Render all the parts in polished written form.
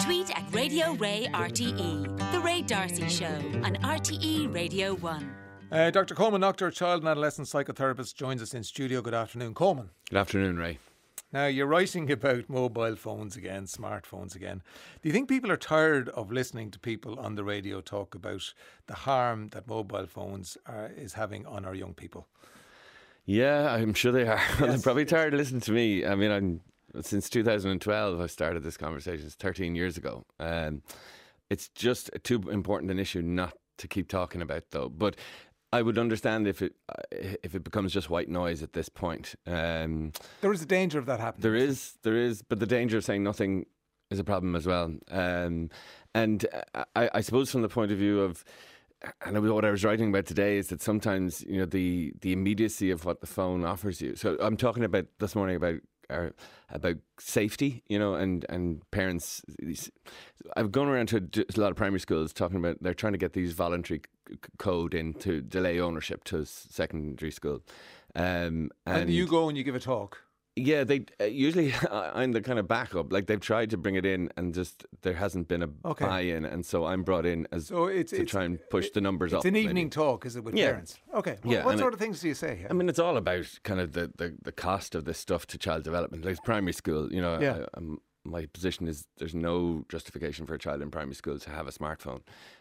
Tweet at Radio Ray RTE. The Ray D'Arcy Show on RTE Radio 1. Dr. Coleman Noctor, child and adolescent psychotherapist, joins us in studio. Good afternoon, Coleman. Good afternoon, Ray. Now, you're writing about mobile phones again, smartphones again. Do you think people are tired of listening to people on the radio talk about the harm that mobile phones is having on our young people? Yeah, I'm sure they are. Yes, They're probably tired of listening to me. I mean, since 2012, I started this conversation. It's 13 years ago. It's just too important an issue not to keep talking about, though. But I would understand if it becomes just white noise at this point. There is a danger of that happening. There is, but the danger of saying nothing is a problem as well. And I suppose from the point of view of, and what I was writing about today is that sometimes, you know, the immediacy of what the phone offers you. So I'm talking about this morning about safety, you know, and parents. I've gone around to a lot of primary schools talking about they're trying to get these voluntary code in to delay ownership to secondary school. And you go and you give a talk. Yeah, they usually I'm the kind of backup. Like they've tried to bring it in, and just there hasn't been a buy-in, and so I'm brought in as to try and push the numbers up. It's an evening talk, is it, with parents? Okay. Well, what sort of things do you say here? I mean, it's all about kind of the cost of this stuff to child development. Like primary school, you know, my position is there's no justification for a child in primary school to have a smartphone,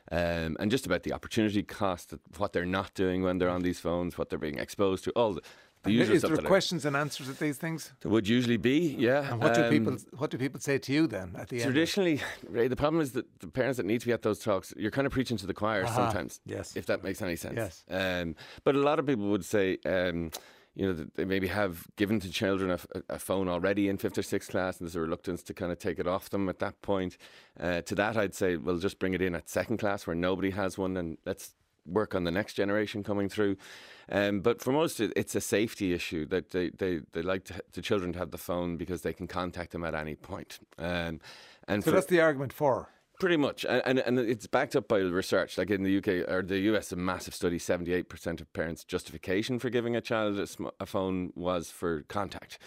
and just about the opportunity cost, what they're not doing when they're on these phones, what they're being exposed to, all the usual is stuff. There questions and answers at these things? There would usually be, yeah. And what do people say to you then at the end? Traditionally, Ray, the problem is that the parents that need to be at those talks, you're kind of preaching to the choir sometimes. Yes, if that makes any sense. Yes. But a lot of people would say, you know, that they maybe have given to children a phone already in 5th or 6th class, and there's a reluctance to kind of take it off them at that point. To that, I'd say, well, just bring it in at 2nd class where nobody has one, and let's work on the next generation coming through. But for most, it's a safety issue that they like the children to have the phone because they can contact them at any point. And so that's the argument for? Pretty much. And it's backed up by research. Like in the UK or the US, a massive study, 78% of parents' justification for giving a child a phone was for contact.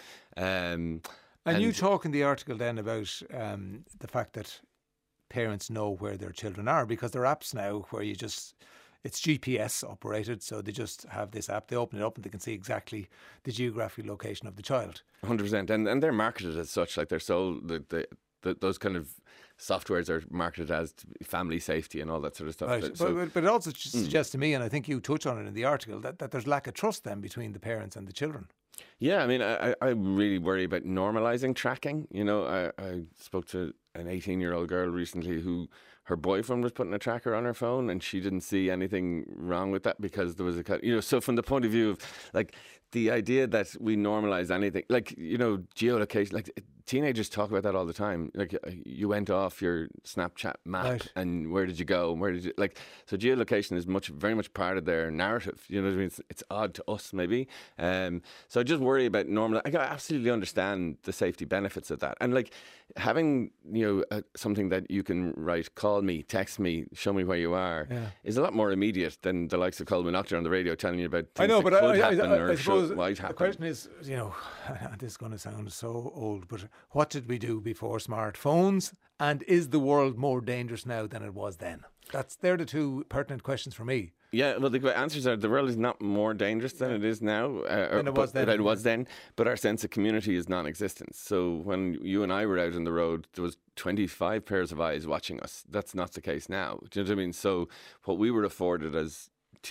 And you talk in the article then about the fact that parents know where their children are because there are apps now where it's GPS operated, so they just have this app, they open it up and they can see exactly the geographic location of the child. 100%. And they're marketed as such, like they're sold, those kind of softwares are marketed as family safety and all that sort of stuff. Right. But it also suggests to me, and I think you touch on it in the article, that there's lack of trust then between the parents and the children. Yeah, I mean, I really worry about normalising tracking. You know, I spoke to an 18-year-old girl recently who her boyfriend was putting a tracker on her phone and she didn't see anything wrong with that because there was so from the point of view of like the idea that we normalise anything, like, you know, geolocation, like teenagers talk about that all the time. Like you went off your Snapchat map, right, and where did you go and where did you, like, so geolocation is very much part of their narrative. You know what I mean? It's odd to us maybe. So I just worry about normal. I absolutely understand the safety benefits of that. And like having, you know, something that you can write, call me, text me, show me where you are, is a lot more immediate than the likes of Coleman Noctor on the radio telling you about things that could happen or might happen. The question is, you know, this is going to sound so old, but what did we do before smartphones? And is the world more dangerous now than it was then? They're the two pertinent questions for me. Yeah, well, the answers are the world is not more dangerous than it is now. Than it was then. But our sense of community is non-existent. So when you and I were out on the road, there was 25 pairs of eyes watching us. That's not the case now. Do you know what I mean? So what we were afforded as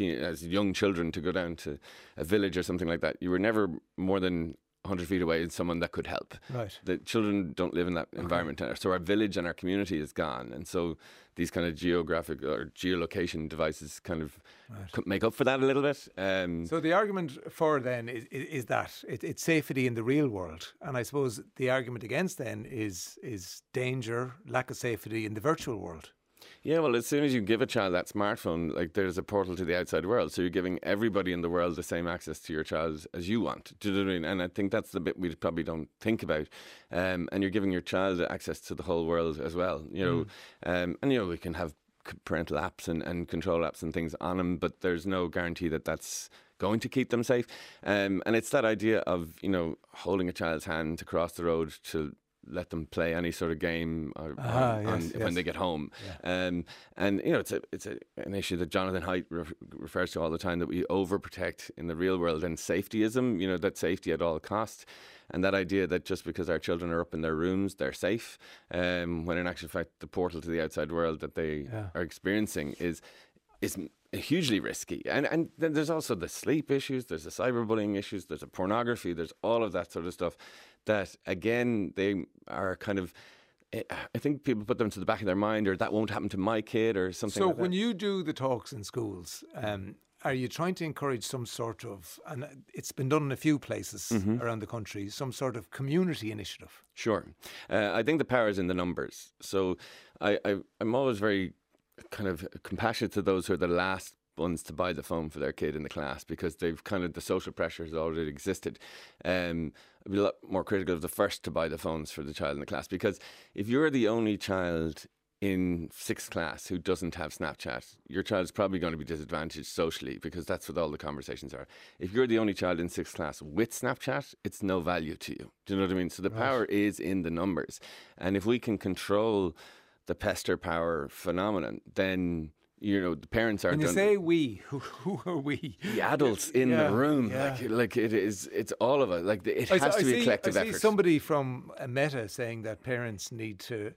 young children to go down to a village or something like that, you were never more than 100 feet away and someone that could help. Right. The children don't live in that environment. So our village and our community is gone. And so these kind of geographic or geolocation devices kind of make up for that a little bit. So the argument for then is that it's safety in the real world. And I suppose the argument against then is danger, lack of safety in the virtual world. Yeah, well, as soon as you give a child that smartphone, like there's a portal to the outside world. So you're giving everybody in the world the same access to your child as you want. Do you know what I mean? And I think that's the bit we probably don't think about. And you're giving your child access to the whole world as well. You know, and you know, we can have parental apps and control apps and things on them, but there's no guarantee that that's going to keep them safe. And it's that idea of, you know, holding a child's hand to cross the road to let them play any sort of game Yes. when they get home. And it's an issue that Jonathan Haidt refers to all the time, that we overprotect in the real world, and safetyism, that safety at all cost. And that idea that just because our children are up in their rooms, they're safe, when in actual fact the portal to the outside world that they are experiencing is hugely risky. And then there's also the sleep issues, there's the cyberbullying issues, there's the pornography, there's all of that sort of stuff that, again, they are kind of, I think people put them to the back of their mind, or that won't happen to my kid or something like that. So when you do the talks in schools, are you trying to encourage some sort of, and it's been done in a few places around the country, some sort of community initiative? Sure. I think the power is in the numbers. So I'm always very kind of compassionate to those who are the last ones to buy the phone for their kid in the class, because they've kind of, the social pressure has already existed. I'd be a lot more critical of the first to buy the phones for the child in the class, because if you're the only child in 6th class who doesn't have Snapchat, your child's probably going to be disadvantaged socially, because that's what all the conversations are. If you're the only child in 6th class with Snapchat, it's no value to you. Do you know what I mean? So the power is in the numbers. And if we can control the pester power phenomenon, then the parents are. When you say we, who are we? The adults in the room, like it's all of it. Like it has to be a collective effort. I see somebody from Meta saying that parents need to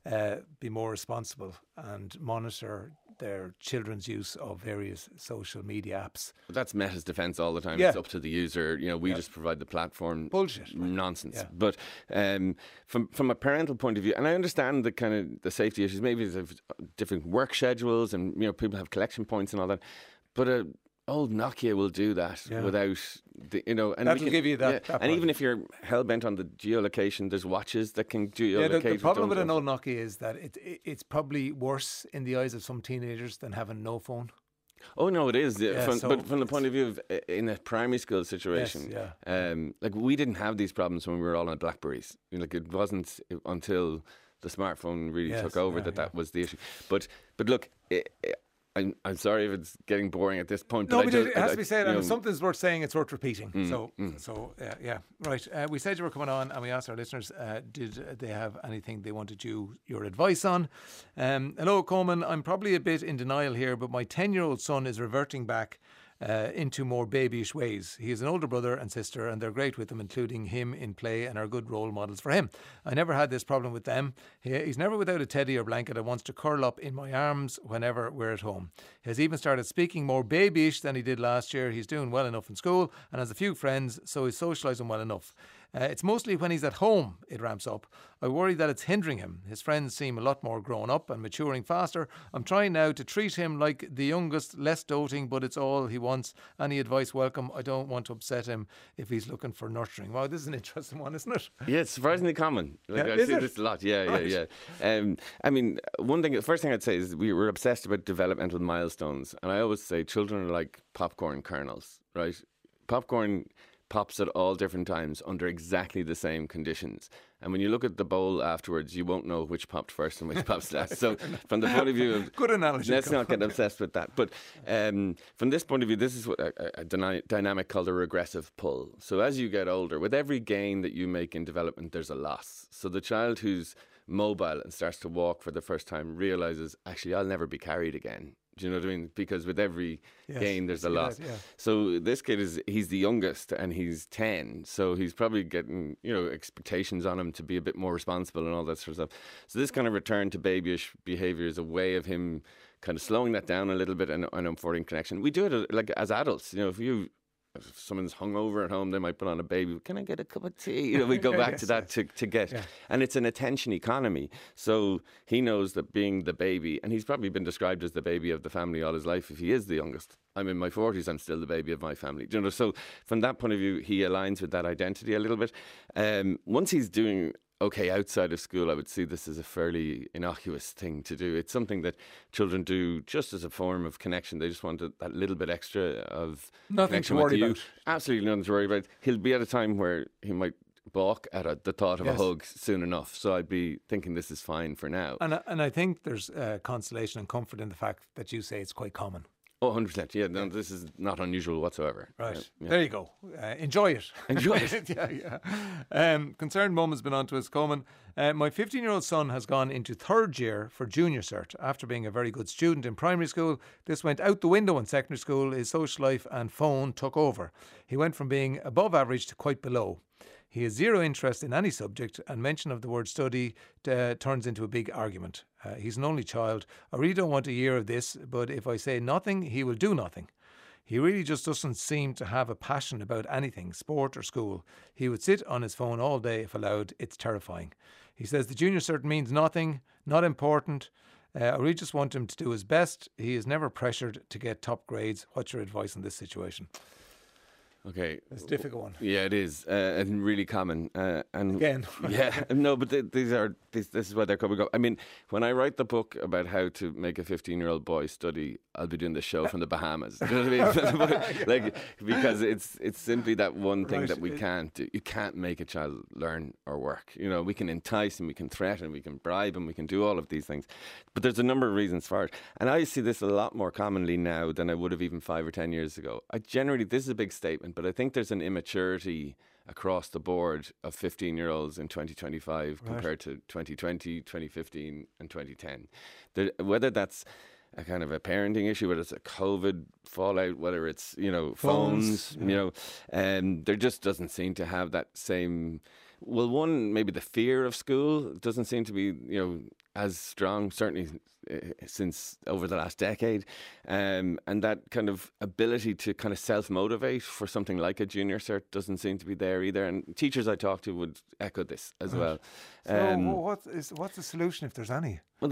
be more responsible and monitor their children's use of various social media apps. But that's Meta's defence all the time. It's up to the user. We just provide the platform. Bullshit. Nonsense. Yeah. But from a parental point of view, and I understand the kind of the safety issues, maybe there's different work schedules, and people have collection points and all that. But old Nokia will do that without and that'll give you that. And even if you're hell bent on the geolocation, there's watches that can geolocate. The problem with an old Nokia is that it's probably worse in the eyes of some teenagers than having no phone. Oh no, it is. But from the point of view of in a primary school situation, like we didn't have these problems when we were all on Blackberries. Like it wasn't until the smartphone really took over that was the issue. But look. I'm sorry if it's getting boring at this point. No, but it has to be said, and if something's worth saying, it's worth repeating. Right. We said you were coming on, and we asked our listeners, did they have anything they wanted your advice on? Hello, Coleman. I'm probably a bit in denial here, but my 10-year-old son is reverting back into more babyish ways. He has an older brother and sister, and they're great with him, including him in play, and are good role models for him. I never had this problem with them. He's never without a teddy or blanket and wants to curl up in my arms whenever we're at home. He has even started speaking more babyish than he did last year. He's doing well enough in school and has a few friends, so he's socialising well enough. It's mostly when he's at home it ramps up. I worry that it's hindering him. His friends seem a lot more grown up and maturing faster. I'm trying now to treat him like the youngest, less doting, but it's all he wants. Any advice welcome. I don't want to upset him if he's looking for nurturing. Wow, this is an interesting one, isn't it? Yeah, it's surprisingly common. I see this a lot. Yeah. I mean, the first thing I'd say is we were obsessed about developmental milestones. And I always say children are like popcorn kernels, right? Popcorn pops at all different times under exactly the same conditions. And when you look at the bowl afterwards, you won't know which popped first and which popped last. So from the point of view of... Good analogy. Let's not get obsessed with that. But from this point of view, this is what a dynamic called a regressive pull. So as you get older, with every gain that you make in development, there's a loss. So the child who's mobile and starts to walk for the first time realises, actually, I'll never be carried again. Do you know what I mean? Because with every gain, there's a loss. So this kid he's the youngest and he's 10. So he's probably getting, expectations on him to be a bit more responsible and all that sort of stuff. So this kind of return to babyish behaviour is a way of him kind of slowing that down a little bit and affording connection. We do it like as adults. If someone's hungover at home, they might put on a baby. Can I get a cup of tea? We go back to that to get. Yeah. And it's an attention economy. So he knows that being the baby, and he's probably been described as the baby of the family all his life if he is the youngest. I'm in my 40s, I'm still the baby of my family. So from that point of view, he aligns with that identity a little bit. Once he's doing okay outside of school, I would see this as a fairly innocuous thing to do. It's something that children do just as a form of connection. They just want that little bit extra of nothing connection to worry with you. about. Absolutely nothing to worry about. He'll be at a time where he might balk at the thought of a hug soon enough. So I'd be thinking this is fine for now. And I think there's consolation and comfort in the fact that you say it's quite common. Oh, 100%. Yeah, no, this is not unusual whatsoever. Right. Yeah. There you go. Enjoy it. Enjoy it. yeah. Concerned mum has been on to us, Coleman. My 15-year-old son has gone into third year for junior cert. After being a very good student in primary school, this went out the window in secondary school. His social life and phone took over. He went from being above average to quite below. He has zero interest in any subject, and mention of the word study turns into a big argument. He's an only child. I really don't want a year of this, but if I say nothing, he will do nothing. He really just doesn't seem to have a passion about anything, sport or school. He would sit on his phone all day if allowed. It's terrifying. He says the junior cert means nothing, not important. I really just want him to do his best. He is never pressured to get top grades. What's your advice on this situation? Okay. It's a difficult one. Yeah, it is, and really common. And Again. yeah, no, but this is why they're coming up. I mean, when I write the book about how to make a 15-year-old boy study, I'll be doing the show from the Bahamas. Do you know what I mean? Like, because it's simply that one thing that we can't do. You can't make a child learn or work. You know, we can entice him, we can threaten, we can bribe him, we can do all of these things. But there's a number of reasons for it. And I see this a lot more commonly now than I would have even 5 or 10 years ago. This is a big statement, but I think there's an immaturity across the board of 15-year-olds in 2025 compared to 2020, 2015 and 2010. Whether that's a kind of a parenting issue, whether it's a COVID fallout, whether it's, phones, there just doesn't seem to have that same... Well, one, maybe the fear of school doesn't seem to be, as strong, certainly since over the last decade. And that kind of ability to kind of self-motivate for something like a junior cert doesn't seem to be there either. And teachers I talk to would echo this as well. So what's the solution if there's any? Well,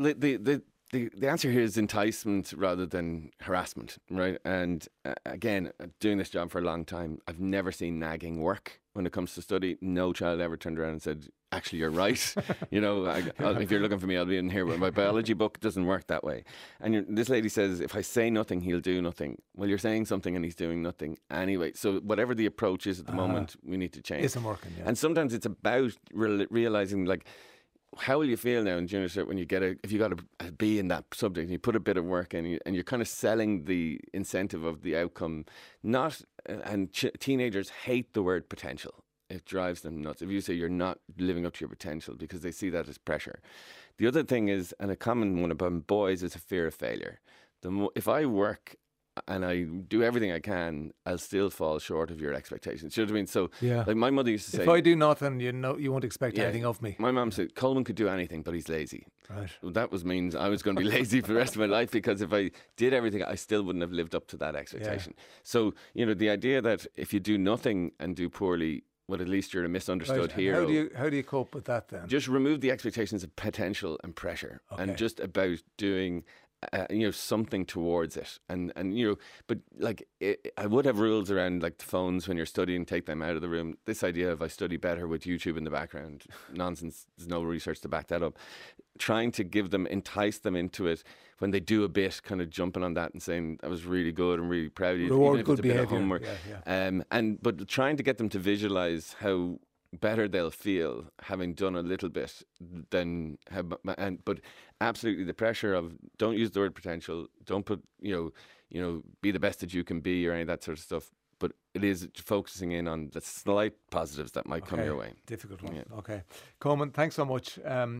the answer here is enticement rather than harassment, right? And again, doing this job for a long time, I've never seen nagging work when it comes to study. No child ever turned around and said, actually, you're right. If you're looking for me, I'll be in here. But my biology book doesn't work that way. And this lady says, if I say nothing, he'll do nothing. Well, you're saying something and he's doing nothing anyway. So whatever the approach is at the moment, we need to change. Isn't working, yeah. And sometimes it's about realising, like, how will you feel now in junior cert when you get if you got a B in that subject and you put a bit of work in and you're kind of selling the incentive of the outcome? Teenagers hate the word potential. It drives them nuts if you say you're not living up to your potential, because they see that as pressure. The other thing is, and a common one about boys, is a fear of failure. If I work and I do everything I can, I'll still fall short of your expectations. You know what I mean? So, like my mother used to say, if I do nothing, you won't expect anything of me. My mum said, Coleman could do anything, but he's lazy. Right. Well, that means I was going to be lazy for the rest of my life, because if I did everything, I still wouldn't have lived up to that expectation. Yeah. So, the idea that if you do nothing and do poorly, well, at least you're a misunderstood hero. How do you cope with that then? Just remove the expectations of potential and pressure, and just about doing something towards it, and but like I would have rules around, like, the phones when you're studying, take them out of the room. This idea of I study better with YouTube in the background, nonsense. There's no research to back that up. Trying to entice them into it when they do a bit, kind of jumping on that and saying, I was really good, I'm really proud of you, reward even if good it's a bit behaviour. of homework. But trying to get them to visualise how better they'll feel having done a little bit but absolutely the pressure of, don't use the word potential, don't put be the best that you can be or any of that sort of stuff, but it is focusing in on the slight positives that might come your way. Difficult one. Okay, Coleman, thanks so much.